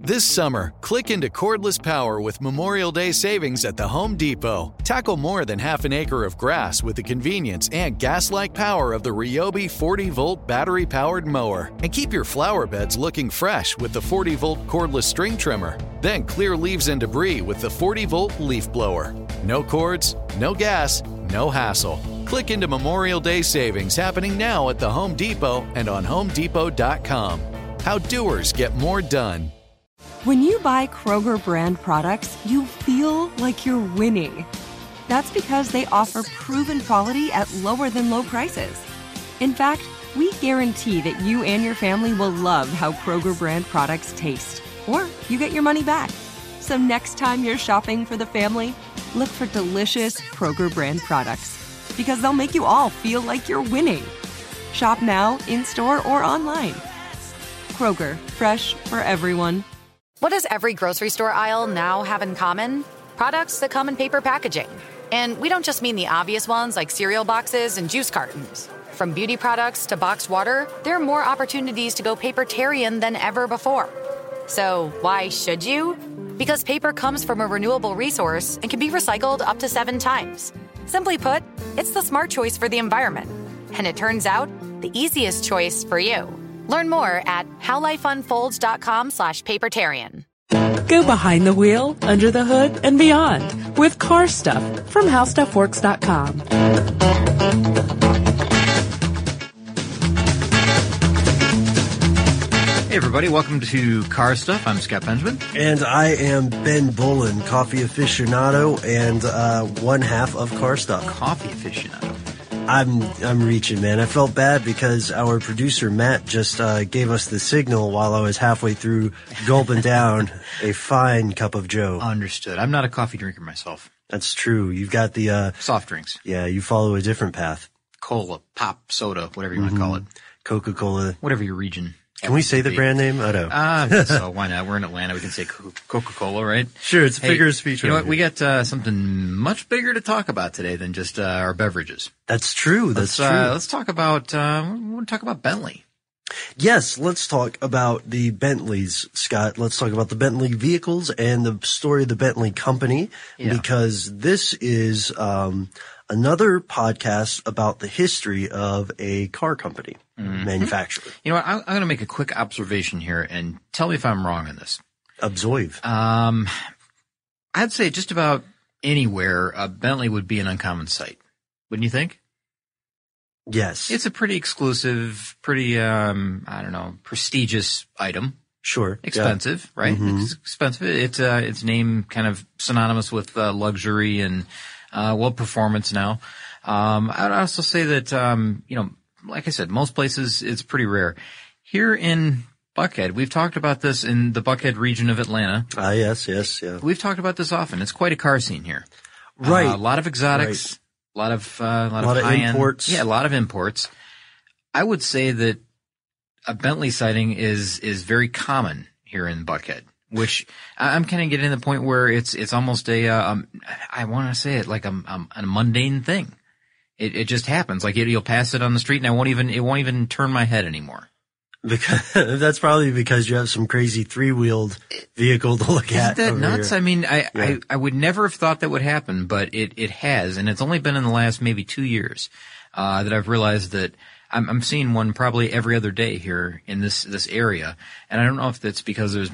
This summer, click into cordless power with Memorial Day savings at the Home Depot. Tackle more than half an acre of grass with the convenience and gas-like power of the Ryobi 40-volt battery-powered mower. And keep your flower beds looking fresh with the 40-volt cordless string trimmer. Then clear leaves and debris with the 40-volt leaf blower. No cords, no gas, no hassle. Click into Memorial Day savings happening now at the Home Depot and on HomeDepot.com. How doers get more done. When you buy Kroger brand products, you feel like you're winning. That's because they offer proven quality at lower than low prices. In fact, we guarantee that you and your family will love how Kroger brand products taste, or you get your money back. So next time you're shopping for the family, look for delicious Kroger brand products, because they'll make you all feel like you're winning. Shop now, in-store, or online. Kroger, fresh for everyone. What does every grocery store aisle now have in common? Products that come in paper packaging. And we don't just mean the obvious ones like cereal boxes and juice cartons. From beauty products to boxed water, there are more opportunities to go papertarian than ever before. So why should you? Because paper comes from a renewable resource and can be recycled up to 7 times. Simply put, it's the smart choice for the environment. And it turns out, the easiest choice for you. Learn more at howlifeunfolds.com/papertarian. Go behind the wheel, under the hood, and beyond with Car Stuff from HowStuffWorks.com. Hey everybody, welcome to Car Stuff. I'm Scott Benjamin. And I am Ben Bullen, coffee aficionado and one half of Car Stuff. Coffee aficionado. I'm reaching, man. I felt bad because our producer Matt just gave us the signal while I was halfway through gulping down a fine cup of Joe. Understood. I'm not a coffee drinker myself. That's true. You've got the soft drinks. Yeah, you follow a different path. Cola, pop, soda, whatever you want to call it. Coca-Cola. Whatever your region. Can we say the brand name? I don't. So why not? We're in Atlanta. We can say Coca-Cola, right? Sure, it's a figure of speech. You know what? We got something much bigger to talk about today than just our beverages. That's true. That's true. Let's talk about. We want to talk about Bentley. Yes, let's talk about the Bentleys, Scott. Let's talk about the Bentley vehicles and the story of the Bentley company, because this is another podcast about the history of a car company, manufacturer. You know what? I'm going to make a quick observation here and tell me if I'm wrong on this. Observe. I'd say just about anywhere Bentley would be an uncommon sight. Wouldn't you think? Yes. It's a pretty exclusive, pretty, prestigious item. Sure. Expensive, right? Mm-hmm. It's expensive. It's name kind of synonymous with luxury and performance now. I'd also say that, like I said, most places it's pretty rare. Here in Buckhead, we've talked about this in the Buckhead region of Atlanta. Yes. We've talked about this often. It's quite a car scene here. Right. A lot of exotics. Right. A lot of high-end imports. Yeah, a lot of imports. I would say that a Bentley sighting is very common here in Buckhead, which I'm kind of getting to the point where it's almost I want to say it like a mundane thing. It just happens. Like you'll pass it on the street and it won't even turn my head anymore. Because that's probably because you have some crazy 3-wheeled vehicle to look at. Isn't that nuts? Here. I mean, I would never have thought that would happen, but it has, and it's only been in the last maybe 2 years that I've realized that I'm seeing one probably every other day here in this area, and I don't know if that's because there's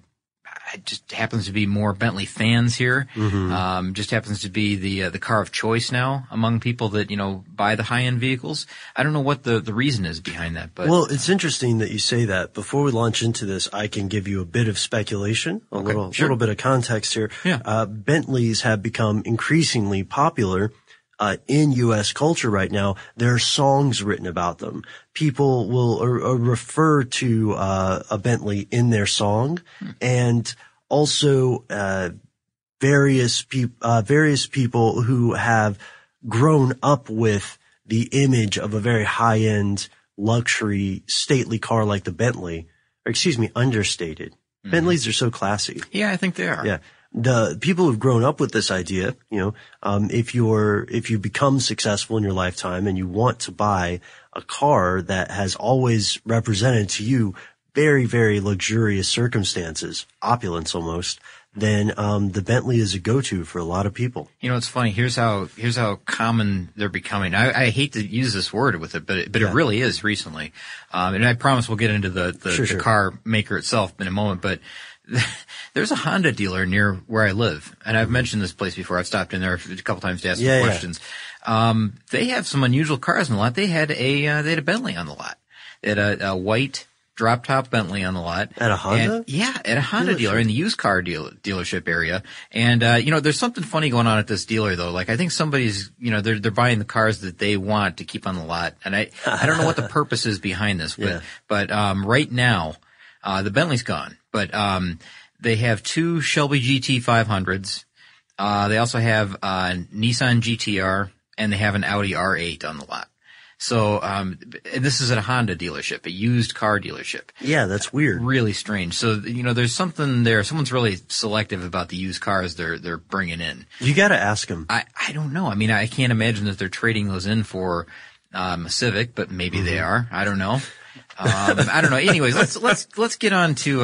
it just happens to be more Bentley fans here. Mm-hmm. Just happens to be the car of choice now among people that, buy the high-end vehicles. I don't know what the reason is behind that, but. Well, it's interesting that you say that. Before we launch into this, I can give you a bit of speculation, a little bit of context here. Yeah. Bentleys have become increasingly popular in U.S. culture right now. There are songs written about them. People will refer to a Bentley in their song, and also various people who have grown up with the image of a very high-end luxury stately car like the Bentley, understated. Mm-hmm. Bentleys are so classy. Yeah, I think they are. Yeah. The people who've grown up with this idea, if you become successful in your lifetime and you want to buy a car that has always represented to you very, very luxurious circumstances, opulence almost, then the Bentley is a go-to for a lot of people. You know, it's funny. Here's how common they're becoming. I hate to use this word with it, but it really is recently. And I promise we'll get into the car maker itself in a moment, but there's a Honda dealer near where I live, and I've mentioned this place before. I've stopped in there a couple times to ask some questions. They have some unusual cars on the lot. They had a Bentley on the lot. They had a white drop-top Bentley on the lot. At a Honda? At a Honda dealer in the used car dealership area. And, there's something funny going on at this dealer, though. Like, I think somebody's, they're buying the cars that they want to keep on the lot. And I don't know what the purpose is behind this, but right now, the Bentley's gone. But, they have 2 Shelby GT 500s. They also have a Nissan GTR, and they have an Audi R8 on the lot. So, and this is at a Honda dealership, a used car dealership. Yeah, that's weird. Really strange. So, there's something there. Someone's really selective about the used cars they're bringing in. You gotta ask them. I don't know. I mean, I can't imagine that they're trading those in for, a Civic, but maybe they are. I don't know. I don't know. Anyways, let's get on to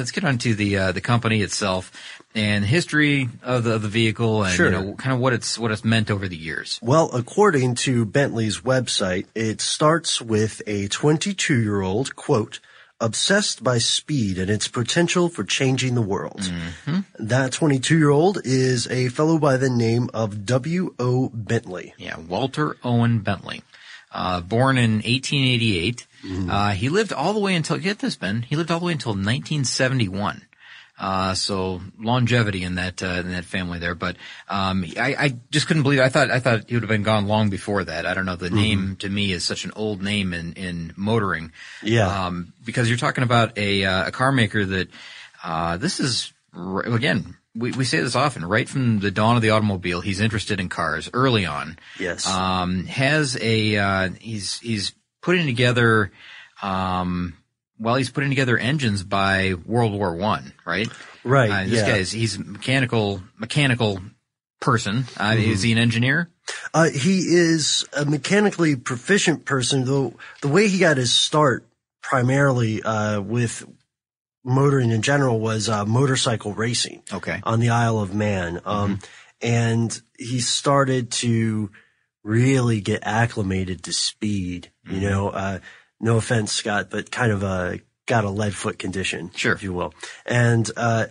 the company itself and history of the vehicle and kind of what it's meant over the years. Well, according to Bentley's website, it starts with a 22-year-old, quote, obsessed by speed and its potential for changing the world. Mm-hmm. That 22-year-old is a fellow by the name of W.O. Bentley. Yeah, Walter Owen Bentley. Born in 1888. Mm-hmm. He lived all the way until, get this, Ben, he lived all the way until 1971. So longevity in that family there. But, I just couldn't believe it. I thought he would have been gone long before that. I don't know. The name to me is such an old name in motoring. Yeah. Because you're talking about a car maker that, this is, again, we say this often, right from the dawn of the automobile, he's interested in cars early on. Yes. He's putting together, he's putting together engines by World War I, right? Right. This guy he's a mechanical person. Is he an engineer? He is a mechanically proficient person, though the way he got his start primarily, with motoring in general was, motorcycle racing. Okay. On the Isle of Man. And he started to really get acclimated to speed, no offense, Scott, but kind of got a lead foot condition, if you will. And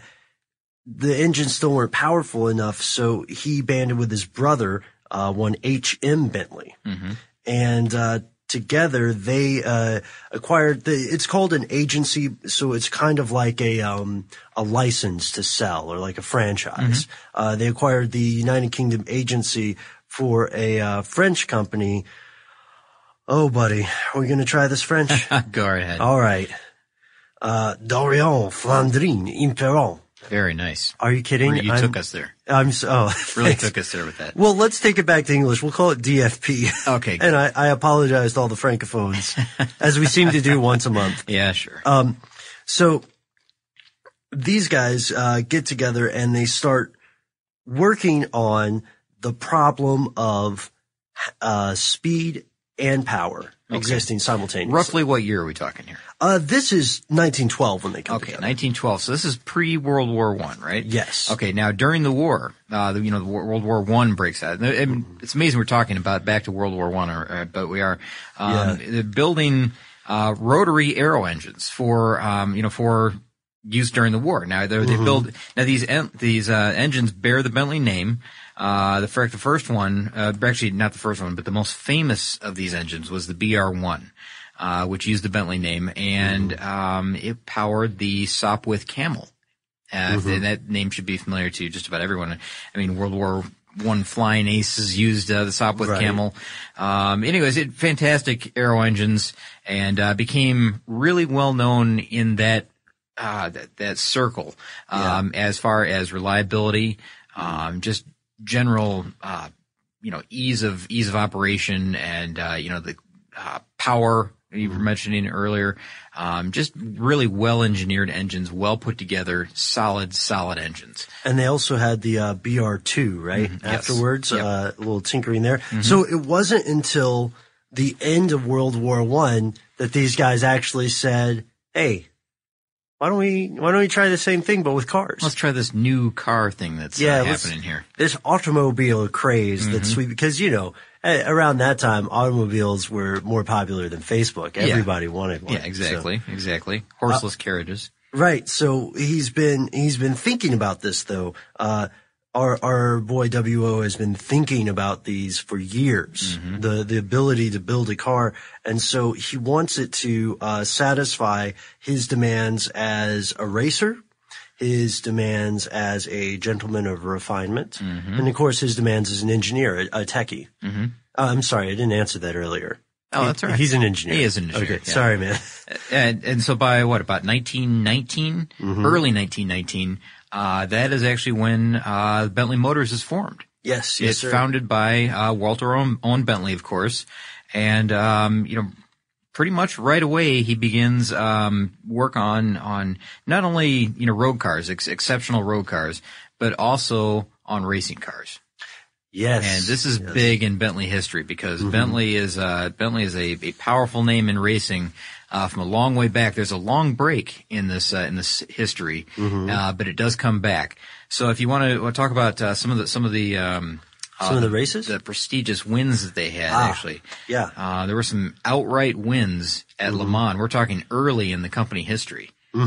the engines still weren't powerful enough, so he banded with his brother, one H.M. Bentley. Mm-hmm. And together they acquired it's called an agency, so it's kind of like a license to sell or like a franchise. Mm-hmm. They acquired the United Kingdom agency for a French company. Oh, buddy, are we going to try this French? Go ahead. All right. Dorian, Flandrine, Imperon. Very nice. Are you kidding? You took us there. Really took us there with that. Well, let's take it back to English. We'll call it DFP. Okay. And I apologize to all the francophones, as we seem to do once a month. Yeah, sure. So these guys get together and they start working on the problem of speed and power existing simultaneously. Roughly what year are we talking here? This is 1912 when they come together. 1912. So this is pre-World War I, right? Yes. Okay, now during the war, the World War I breaks out. It's amazing we're talking about back to World War I, but we are. They're building rotary aero engines for use during the war. Now they build these engines bear the Bentley name. The first one, actually not the first one, but the most famous of these engines was the BR-1, which used the Bentley name, and it powered the Sopwith Camel. And that name should be familiar to just about everyone. I mean, World War I flying aces used the Sopwith Camel. Anyways, fantastic aero engines, and became really well known in that circle, as far as reliability, just general, ease of operation and, the, power you were mentioning earlier. Just really well engineered engines, well put together, solid engines. And they also had the, BR2, right? Mm-hmm. Afterwards, Yes. a little tinkering there. Mm-hmm. So it wasn't until the end of World War I that these guys actually said, hey, why don't we try the same thing, but with cars? Let's try this new car thing that's happening here. This automobile craze that's sweet, because, around that time, automobiles were more popular than Facebook. Everybody wanted one. Yeah, exactly. Horseless carriages. Right. So he's been thinking about this, though. Our boy WO has been thinking about these for years, the ability to build a car. And so he wants it to satisfy his demands as a racer, his demands as a gentleman of refinement, and of course his demands as an engineer, a techie. I'm sorry, I didn't answer that earlier. Oh, that's all right. He's an engineer. He is an engineer. Okay, sorry, man. And so by about 1919, early 1919, that is actually when Bentley Motors is formed. Yes, it's sir. founded by Walter Owen Bentley, of course, and pretty much right away he begins work on not only road cars, exceptional road cars, but also on racing cars. Yes. And this is big in Bentley history, because Bentley is a powerful name in racing from a long way back. There's a long break in this history, but it does come back. So if you want to talk about some of the races, the prestigious wins that they had, actually, there were some outright wins at Le Mans. We're talking early in the company history.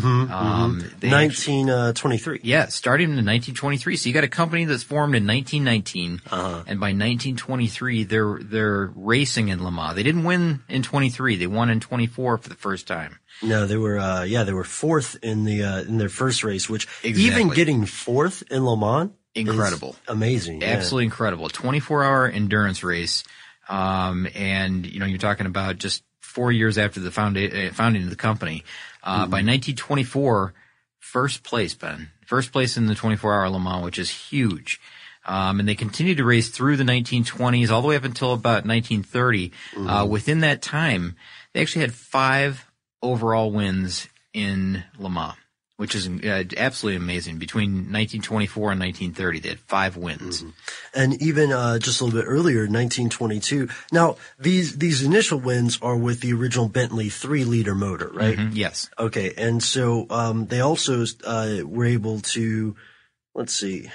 1923. Starting in 1923. So you got a company that's formed in 1919, and by 1923 they're racing in Le Mans. They didn't win in 23. They won in 24 for the first time. No, they were fourth in their first race, which even getting fourth in Le Mans, incredible, amazing, absolutely incredible. 24-hour endurance race, and you're talking about just 4 years after the founding of the company. By 1924, first place in the 24-hour Le Mans, which is huge. And they continued to race through the 1920s, all the way up until about 1930. Within that time, they actually had 5 overall wins in Le Mans, which is absolutely amazing. Between 1924 and 1930, they had 5 wins. And even just a little bit earlier, 1922. Now, these initial wins are with the original Bentley 3-liter motor, right? Yes. Okay, and so they also were able to, let's see,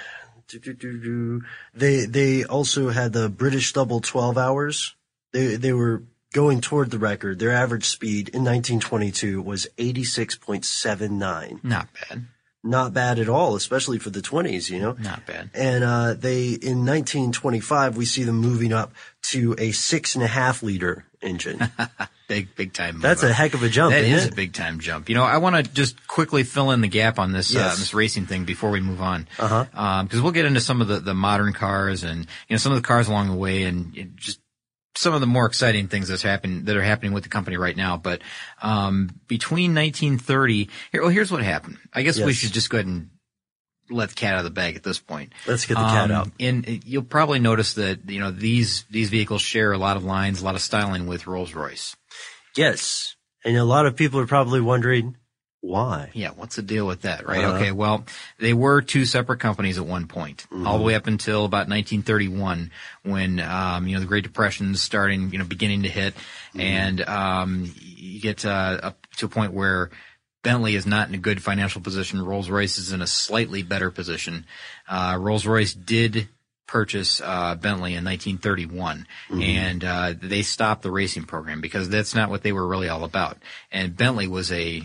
they also had the British double 12 hours. They were going toward the record. Their average speed in 1922 was 86.79. Not bad. Not bad at all, especially for the 20s, Not bad. And in 1925, we see them moving up to a 6.5-liter engine. Big time move. That's a heck of a jump, isn't it? That is a big time jump. I want to just quickly fill in the gap on this this racing thing before we move on. Because we'll get into some of the modern cars and some of the cars along the way, and just some of the more exciting things that are happening with the company right now. But between 1930, here's what happened. I guess we should just go ahead and let the cat out of the bag at this point. Let's get the cat out. And you'll probably notice that these vehicles share a lot of lines, a lot of styling with Rolls-Royce. Yes, and a lot of people are probably wondering why. Yeah, what's the deal with that, right? Okay, well, they were 2 separate companies at one point, all the way up until about 1931, when the Great Depression's beginning to hit, and you get up to a point where Bentley is not in a good financial position. Rolls-Royce is in a slightly better position. Rolls-Royce did purchase Bentley in 1931, and they stopped the racing program because that's not what they were really all about. And Bentley was a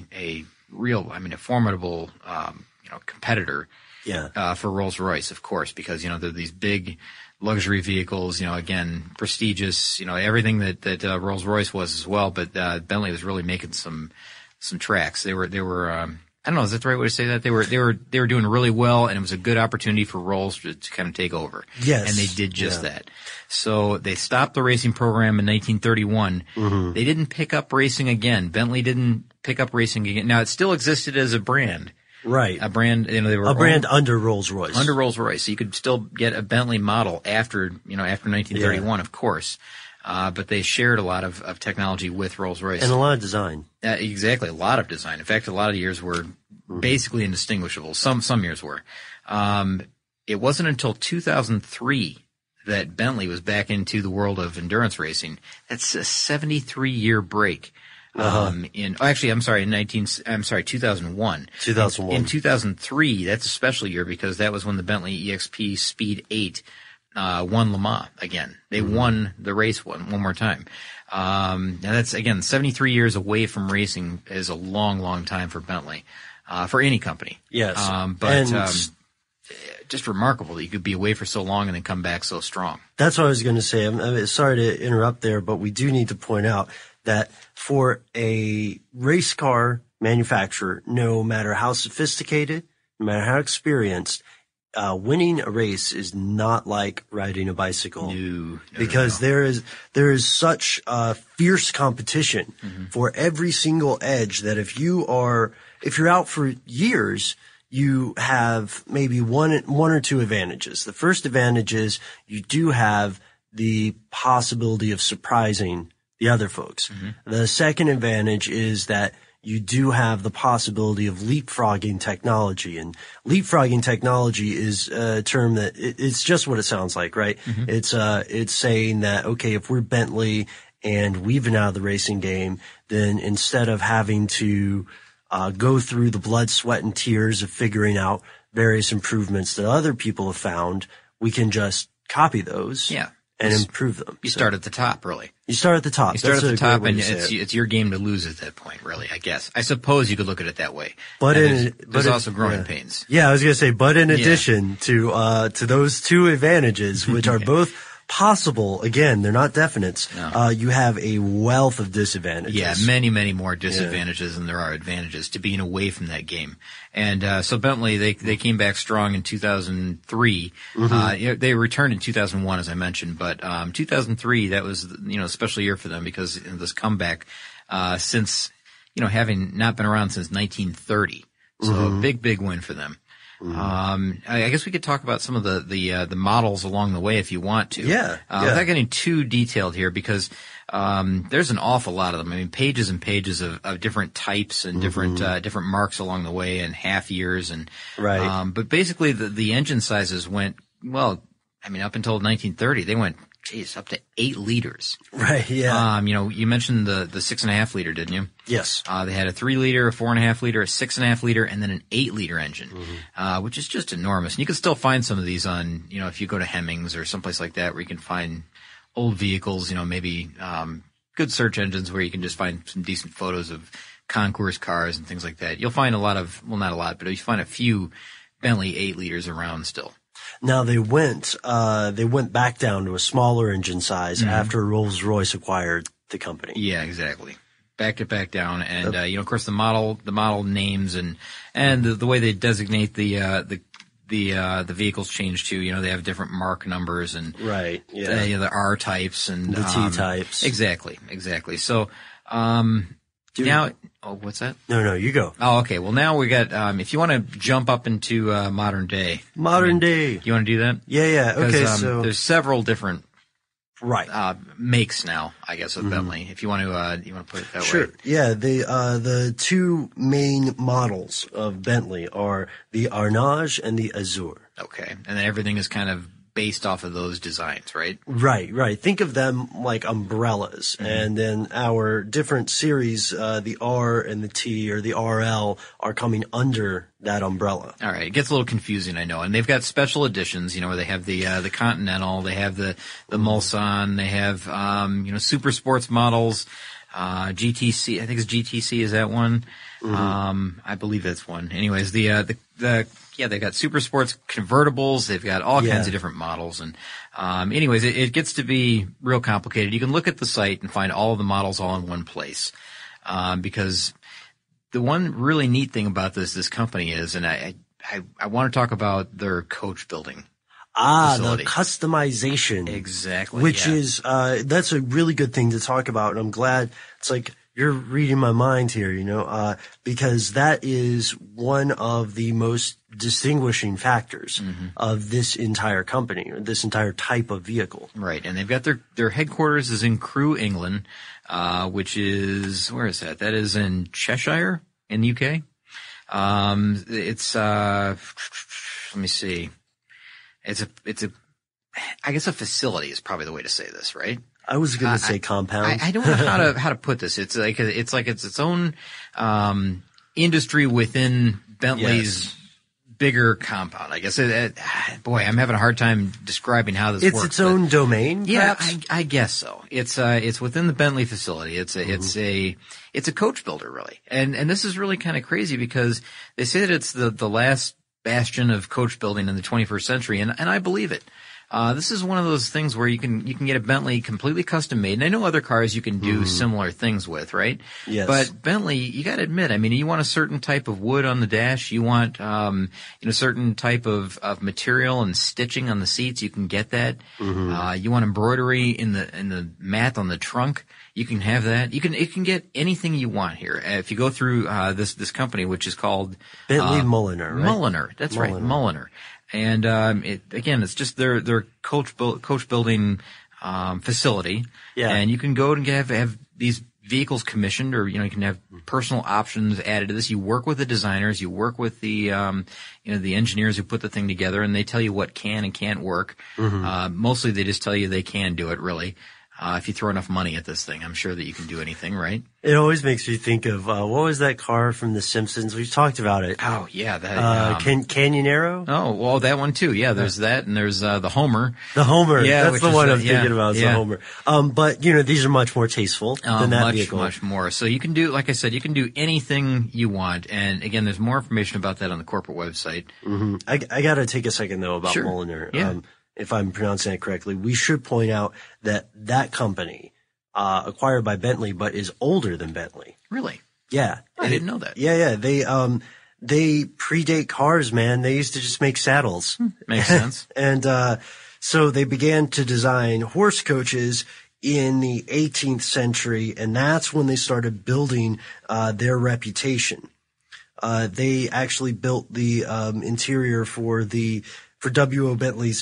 formidable competitor for Rolls-Royce, of course, because they're these big luxury vehicles, again, prestigious, everything that Rolls-Royce was as well, but Bentley was really making some tracks. They were I don't know, is that the right way to say that? They were doing really well, and it was a good opportunity for Rolls to kind of take over. Yes. And they did just that. So they stopped the racing program in 1931. They didn't pick up racing again. Bentley didn't pick up racing again. Now, it still existed as a brand. Right. A brand, they were a brand under Rolls-Royce. Under Rolls-Royce. So you could still get a Bentley model after 1931, of course. But they shared a lot of technology with Rolls-Royce. And a lot of design. Exactly. A lot of design. In fact, a lot of years were basically indistinguishable. Some years were. It wasn't until 2003 that Bentley was back into the world of endurance racing. That's a 73-year break. In 2001. 2001. In 2003, that's a special year because that was when the Bentley EXP Speed 8 won Le Mans again. They won the race one more time. Now that's, again, 73 years away from racing is a long, long time for Bentley, for any company. Yes. Just remarkable that you could be away for so long and then come back so strong. That's what I was going to say. I'm sorry to interrupt there, but we do need to point out that for a race car manufacturer, no matter how sophisticated, no matter how experienced, winning a race is not like riding a bicycle. No, because there is such fierce competition for every single edge that if you're out for years, you have maybe one or two advantages. The first advantage is you do have the possibility of surprising the other folks. The second advantage is that you do have the possibility of leapfrogging technology. And leapfrogging technology is a term that it's just what it sounds like, right? It's saying that, okay, if we're Bentley and we've been out of the racing game, then instead of having to go through the blood, sweat, and tears of figuring out various improvements that other people have found, we can just copy those and improve them. You start at the top, really. You start at the top. You start at the top, and it's your game to lose at that point, really, I guess. I suppose you could look at it that way. But there's also growing pains. Yeah, I was going to say, but in addition to those two advantages, which are both possible, again, they're not definites, you have a wealth of disadvantages. Yeah, many, many more disadvantages than there are advantages to being away from that game. And so Bentley, they came back strong in 2003. They returned in 2001, as I mentioned, but 2003, that was, a special year for them because of this comeback since, having not been around since 1930. So a big, big win for them. I guess we could talk about some of the models along the way if you want to. Without getting too detailed here because, there's an awful lot of them. I mean, pages and pages of different types and different marks along the way and half years and, but basically the engine sizes went, up until 1930, they went, up to 8 liters. Right, yeah. You mentioned the 6.5 liter, didn't you? Yes. They had a 3 liter, a 4.5 liter, a 6.5 liter, and then an 8 liter engine, which is just enormous. And you can still find some of these on, if you go to Hemmings or someplace like that where you can find old vehicles, maybe, good search engines where you can just find some decent photos of concours cars and things like that. You'll find not a lot, but you find a few Bentley 8 liters around still. Now they went back down to a smaller engine size after Rolls-Royce acquired the company. Yeah, exactly. Backed it back down, and of course the model names and the way they designate the vehicles change too. They have different mark numbers and the R types and the T types. Exactly. So now, what's that? No, you go. Oh, okay. Well, now we got, if you want to jump up into, modern day. Modern day. You want to do that? Yeah. Okay, so. There's several different, makes now, I guess, of Bentley. If you want to put it that way. Sure. Yeah, the two main models of Bentley are the Arnage and the Azur. Okay. And then everything is kind of based off of those designs, right? Right. Think of them like umbrellas. And then our different series, the R and the T or the RL are coming under that umbrella. All right. It gets a little confusing, I know. And they've got special editions, where they have the Continental, they have the Mulsanne, they have, super sports models, GTC, I think it's GTC, is that one? I believe that's one. Anyways, they've got super sports convertibles. They've got all kinds of different models. And, anyways, it gets to be real complicated. You can look at the site and find all of the models all in one place. Because the one really neat thing about this company is, and I want to talk about their coach building. Facility. The customization. Exactly. Which is, that's a really good thing to talk about. And I'm glad it's like, you're reading my mind here, because that is one of the most distinguishing factors of this entire company or this entire type of vehicle. Right. And they've got their headquarters is in Crewe, England, which is, where is that? That is in Cheshire in the UK. It's, let me see. It's a, I guess a facility is probably the way to say this, right? I was going to say compound. I don't know how to put this. It's like it's its own industry within Bentley's bigger compound. I guess. Boy, I'm having a hard time describing how this works. It's its own domain. Yeah, perhaps? I guess so. It's within the Bentley facility. It's a coach builder really, and this is really kind of crazy because they say that it's the last bastion of coach building in the 21st century, and I believe it. This is one of those things where you can get a Bentley completely custom made. And I know other cars you can do similar things with, right? Yes. But Bentley, you got to admit, I mean, you want a certain type of wood on the dash. You want, certain type of material and stitching on the seats. You can get that. You want embroidery in the mat on the trunk. You can have that. It can get anything you want here. If you go through, this company, which is called Bentley Mulliner, right? Mulliner. That's right. Mulliner. And, it's just their coach building, facility. Yeah. And you can go and have these vehicles commissioned or, you can have personal options added to this. You work with the designers, you work with the engineers who put the thing together and they tell you what can and can't work. Mostly they just tell you they can do it really. If you throw enough money at this thing, I'm sure that you can do anything, right? It always makes me think of, what was that car from The Simpsons? We've talked about it. Oh, yeah. That, Canyonero? Oh, well, that one too. Yeah, there's that and there's, the Homer. The Homer. Yeah, that's the one I'm thinking about is the Homer. But, these are much more tasteful than that vehicle. Much more. So you can do, like I said, you can do anything you want. And again, there's more information about that on the corporate website. I gotta take a second though about Mulliner. Yeah. If I'm pronouncing that correctly, we should point out that company, acquired by Bentley, but is older than Bentley. Really? Yeah. I didn't know that. Yeah. They predate cars, man. They used to just make saddles. Makes sense. And, so they began to design horse coaches in the 18th century, and that's when they started building, their reputation. They actually built the, interior for W.O. Bentley's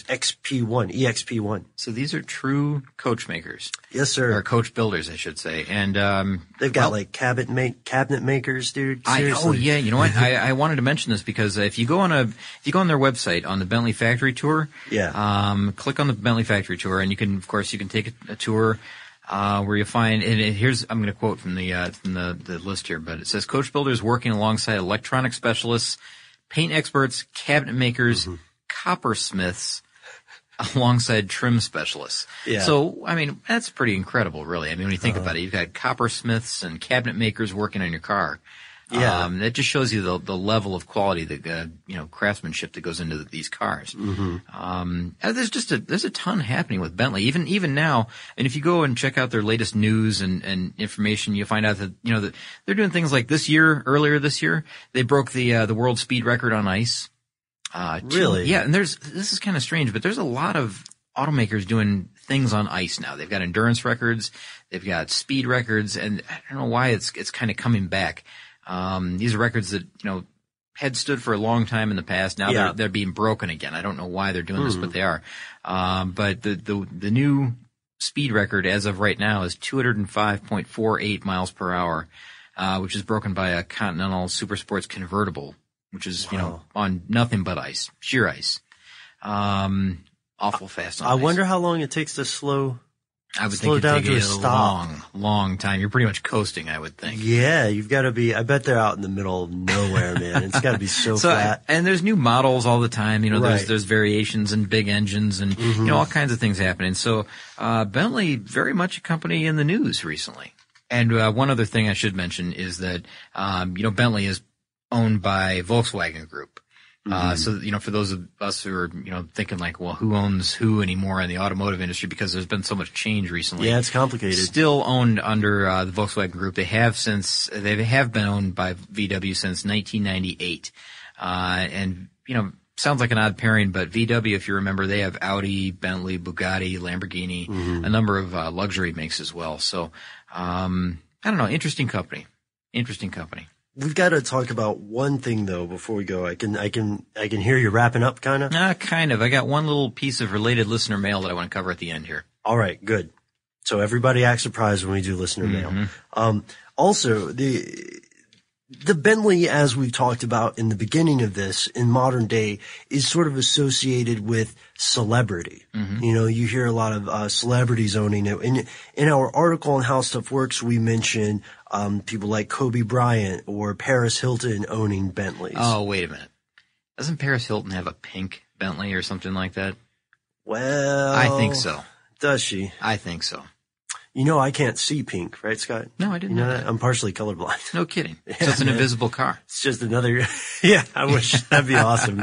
EXP1. So these are true coach makers. Yes, sir. Or coach builders, I should say. And, they've got cabinet makers, dude. Seriously. Yeah. You know what? I wanted to mention this because if you go on their website on the Bentley Factory Tour. Yeah. Click on the Bentley Factory Tour and you can take a tour. Where you find, and I'm going to quote from the list here, but it says coach builders working alongside electronic specialists, paint experts, cabinet makers, coppersmiths, alongside trim specialists. Yeah. So, I mean, that's pretty incredible, really. I mean, when you think about it, you've got coppersmiths and cabinet makers working on your car. Yeah. That just shows you the level of quality, the craftsmanship that goes into these cars. There's a ton happening with Bentley. Even now, and if you go and check out their latest news and information, you'll find out that, that they're doing things like earlier this year, they broke the world speed record on ice. Really? Yeah. And this is kind of strange, but there's a lot of automakers doing things on ice now. They've got endurance records, they've got speed records, and I don't know why it's kind of coming back. These are records that, had stood for a long time in the past. Now they're being broken again. I don't know why they're doing this, but they are. But the new speed record as of right now is 205.48 miles per hour, which is broken by a Continental Super Sports convertible, which is, on nothing but ice, sheer ice. Awful fast on ice. I wonder how long it takes to slow I would think it'd take a long time. You're pretty much coasting, I would think. Yeah, you've got to be, I bet they're out in the middle of nowhere, man. It's got to be so flat. And there's new models all the time. There's variations and big engines and, all kinds of things happening. So, Bentley, very much a company in the news recently. And, one other thing I should mention is that, Bentley is owned by Volkswagen Group. So, for those of us who are, thinking like, well, who owns who anymore in the automotive industry because there's been so much change recently. Yeah, it's complicated. Still owned under, the Volkswagen Group. They have been owned by VW since 1998. And, sounds like an odd pairing, but VW, if you remember, they have Audi, Bentley, Bugatti, Lamborghini, a number of, luxury makes as well. So, I don't know, interesting company. We've got to talk about one thing though before we go. I can hear you wrapping up kind of. Kind of. I got one little piece of related listener mail that I want to cover at the end here. All right, good. So everybody acts surprised when we do listener mail. Also, The Bentley, as we've talked about in the beginning of this, in modern day, is sort of associated with celebrity. Mm-hmm. You know, you hear a lot of celebrities owning it. In our article on How Stuff Works, we mention people like Kobe Bryant or Paris Hilton owning Bentleys. Oh, wait a minute. Doesn't Paris Hilton have a pink Bentley or something like that? Well, I think so. Does she? I think so. You know, I can't see pink, right, Scott? No, I didn't You know know that? I'm partially colorblind. No kidding. So it's an invisible car. It's just another, yeah, I wish that'd be awesome.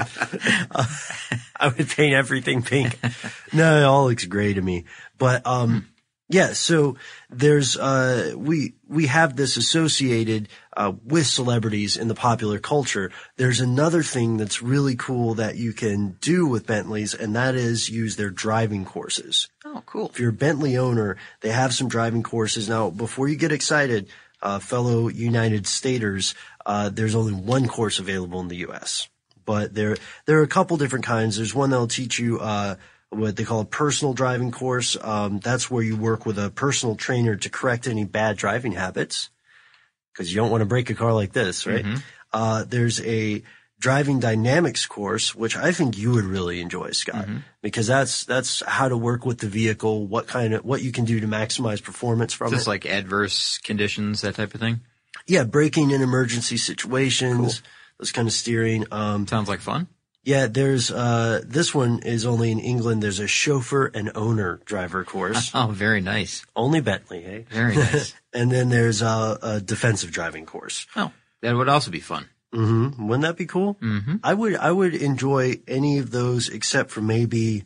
I would paint everything pink. No, it all looks gray to me. But, yeah, so there's, we have this associated, with celebrities in the popular culture. There's another thing that's really cool that you can do with Bentleys, and that is use their driving courses. Oh, cool. If you're a Bentley owner, they have some driving courses. Now, before you get excited, fellow United Staters, there's only one course available in the U.S. But there are a couple different kinds. There's one that'll teach you, what they call a personal driving course. That's where you work with a personal trainer to correct any bad driving habits. Cause you don't want to break a car like this, right? Mm-hmm. There's a driving dynamics course, which I think you would really enjoy, Scott, because that's how to work with the vehicle, what you can do to maximize performance from it. Just like adverse conditions, that type of thing? Yeah, braking in emergency situations, those kind of steering. Sounds like fun. Yeah, there's, this one is only in England. There's a chauffeur and owner driver course. Oh, very nice. Only Bentley, hey? Very nice. And then there's a defensive driving course. Oh, that would also be fun. Mm-hmm. Wouldn't that be cool? Mm-hmm. I would enjoy any of those except for maybe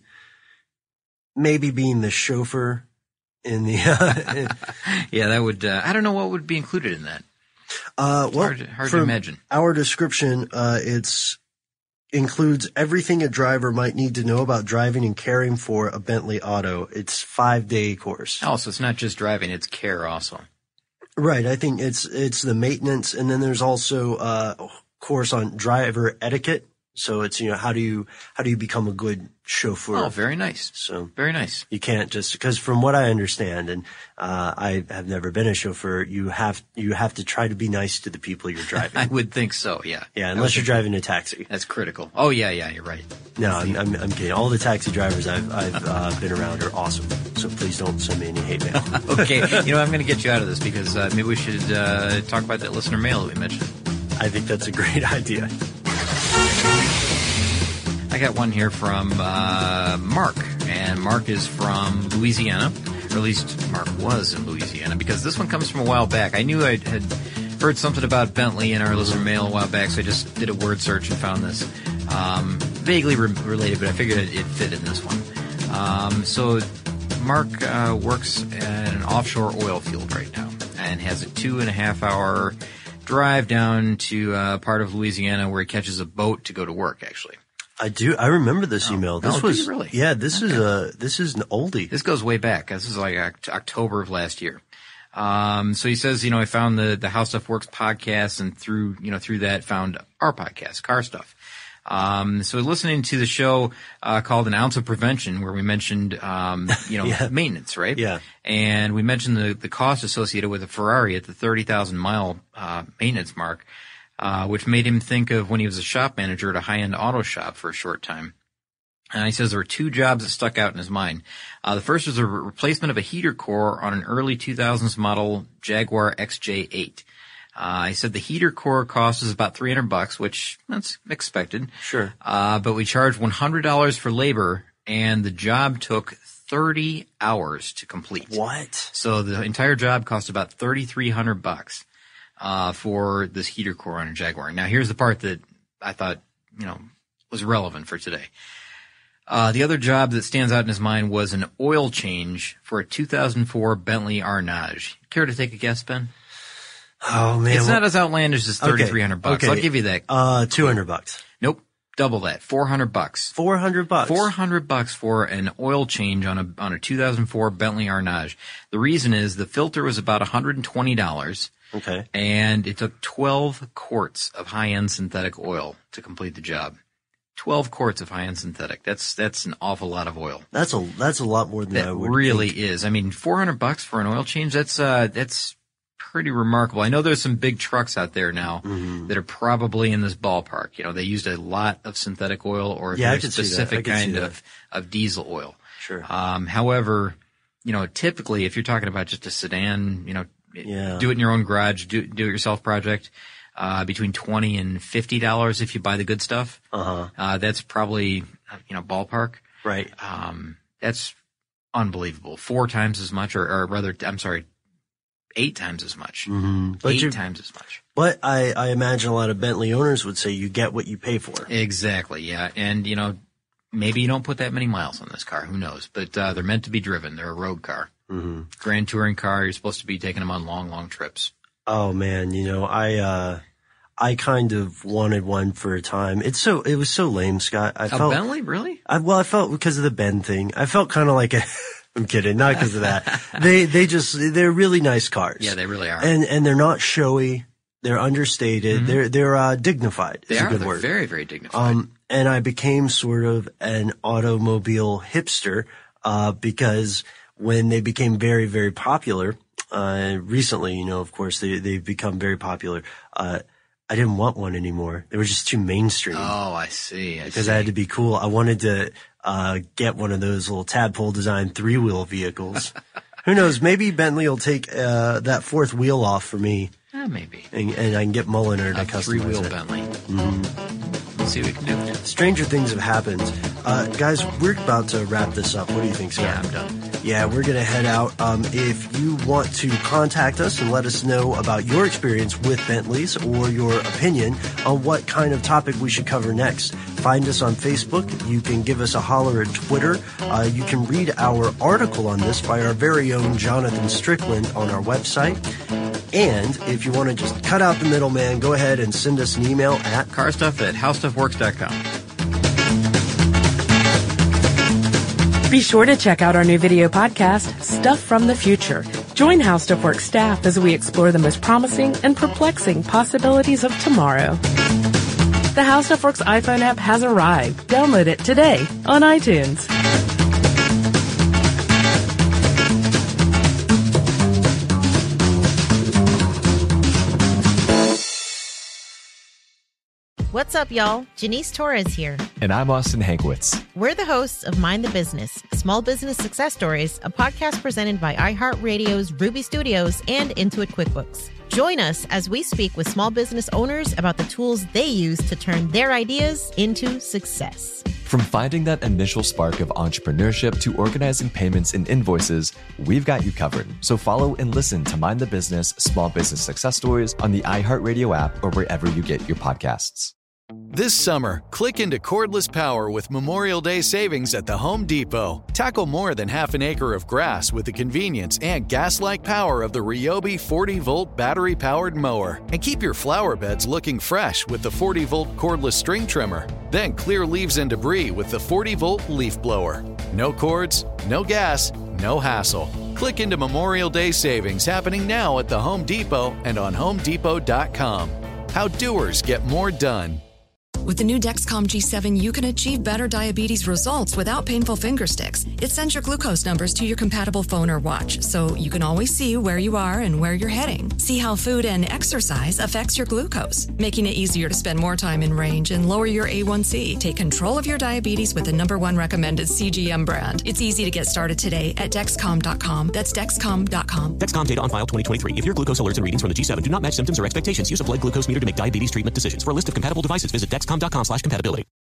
being the chauffeur in the, yeah, that would, I don't know what would be included in that. Well, hard to imagine. Our description, includes everything a driver might need to know about driving and caring for a Bentley auto. It's 5-day course. Oh, so it's not just driving, it's care also. Right. I think it's the maintenance. And then there's also a course on driver etiquette. So it's, you know, how do you become a good chauffeur? Oh, very nice. So very nice. You can't just, because from what I understand, and I have never been a chauffeur, you have to try to be nice to the people you're driving. I would think so, yeah. Yeah, unless you're driving a taxi. That's critical. Oh yeah, you're right. No, I'm kidding. All the taxi drivers I've been around are awesome. So please don't send me any hate mail. Okay, you know, I'm going to get you out of this because maybe we should talk about that listener mail that we mentioned. I think that's a great idea. I got one here from Mark, and Mark is from Louisiana, or at least Mark was in Louisiana, because this one comes from a while back. I knew I had heard something about Bentley in our listener mail a while back, so I just did a word search and found this. Vaguely related, but I figured it fit in this one. So Mark works at an offshore oil field right now and has a 2.5-hour drive down to part of Louisiana where he catches a boat to go to work, actually. I do. I remember this email. This was really? Yeah. This is an oldie. This goes way back. This is like October of last year. So he says, you know, I found the How Stuff Works podcast, and through that found our podcast, Car Stuff. So listening to the show called An Ounce of Prevention, where we mentioned maintenance, right? Yeah. And we mentioned the cost associated with a Ferrari at the 30,000 mile maintenance mark. Which made him think of when he was a shop manager at a high-end auto shop for a short time. And he says there were two jobs that stuck out in his mind. The first was a replacement of a heater core on an early 2000s model Jaguar XJ8. He said the heater core cost us about $300, which that's expected. Sure. But we charged $100 for labor, and the job took 30 hours to complete. What? So the entire job cost about $3,300. For this heater core on a Jaguar. Now, here's the part that I thought, was relevant for today. The other job that stands out in his mind was an oil change for a 2004 Bentley Arnage. Care to take a guess, Ben? Oh, man. It's not as outlandish as $3,300. Okay. I'll give you that. $200. Nope. Double that. $400. $400. $400 for an oil change on a 2004 Bentley Arnage. The reason is the filter was about $120. Okay. And it took 12 quarts of high-end synthetic oil to complete the job. 12 quarts of high-end synthetic. That's an awful lot of oil. That's a lot more than I would really think. is. I mean, $400 for an oil change, that's pretty remarkable. I know there's some big trucks out there now that are probably in this ballpark. You know, they used a lot of synthetic oil or a very specific kind of diesel oil. Sure. However, you know, typically if you're talking about just a sedan, you know, do it in your own garage, do it yourself project, between $20 and $50 if you buy the good stuff. That's probably, you know, ballpark. Right. That's unbelievable. 4 times as much, or rather, I'm sorry, 8 times as much. But 8 times as much. But I imagine a lot of Bentley owners would say you get what you pay for. Exactly, yeah. And, you know, maybe you don't put that many miles on this car. Who knows? But they're meant to be driven. They're a road car. Grand touring car. You're supposed to be taking them on long, long trips. Oh, man. You know, I kind of wanted one for a time. It was so lame, Scott. I felt Bentley, really? I felt because of the Ben thing. I felt kind of like I'm kidding, not because of that. They're really nice cars. Yeah, they really are. And they're not showy. They're understated. They're dignified. They are. Good They're word. very, very dignified. And I became sort of an automobile hipster, because when they became very, very popular, recently, you know, of course, they've become very popular. I didn't want one anymore. They were just too mainstream. Oh, I see. Because I had to be cool. I wanted to get one of those little tadpole design 3-wheel vehicles. Who knows? Maybe Bentley will take that 4th wheel off for me. Maybe. And I can get Mulliner to customize 3-wheel it. Bentley. Let's see what we can do. Stranger things have happened. Guys, we're about to wrap this up. What do you think, Scott? Yeah, I'm done. Yeah, we're going to head out. If you want to contact us and let us know about your experience with Bentleys or your opinion on what kind of topic we should cover next, find us on Facebook. You can give us a holler at Twitter. You can read our article on this by our very own Jonathan Strickland on our website. And if you want to just cut out the middleman, go ahead and send us an email at carstuff@howstuffworks.com. Be sure to check out our new video podcast, Stuff from the Future. Join How Stuff Works staff as we explore the most promising and perplexing possibilities of tomorrow. The How Stuff Works iPhone app has arrived. Download it today on iTunes. What's up, y'all? Janice Torres here. And I'm Austin Hankwitz. We're the hosts of Mind the Business, Small Business Success Stories, a podcast presented by iHeartRadio's Ruby Studios and Intuit QuickBooks. Join us as we speak with small business owners about the tools they use to turn their ideas into success. From finding that initial spark of entrepreneurship to organizing payments and invoices, we've got you covered. So follow and listen to Mind the Business, Small Business Success Stories on the iHeartRadio app or wherever you get your podcasts. This summer, click into cordless power with Memorial Day savings at the Home Depot. Tackle more than half an acre of grass with the convenience and gas-like power of the Ryobi 40-volt battery-powered mower. And keep your flower beds looking fresh with the 40-volt cordless string trimmer. Then clear leaves and debris with the 40-volt leaf blower. No cords, no gas, no hassle. Click into Memorial Day savings happening now at the Home Depot and on HomeDepot.com. How doers get more done. With the new Dexcom G7, you can achieve better diabetes results without painful finger sticks. It sends your glucose numbers to your compatible phone or watch, so you can always see where you are and where you're heading. See how food and exercise affects your glucose, making it easier to spend more time in range and lower your A1C. Take control of your diabetes with the #1 recommended CGM brand. It's easy to get started today at Dexcom.com. That's Dexcom.com. Dexcom data on file 2023. If your glucose alerts and readings from the G7 do not match symptoms or expectations, use a blood glucose meter to make diabetes treatment decisions. For a list of compatible devices, visit Dexcom.com/compatibility.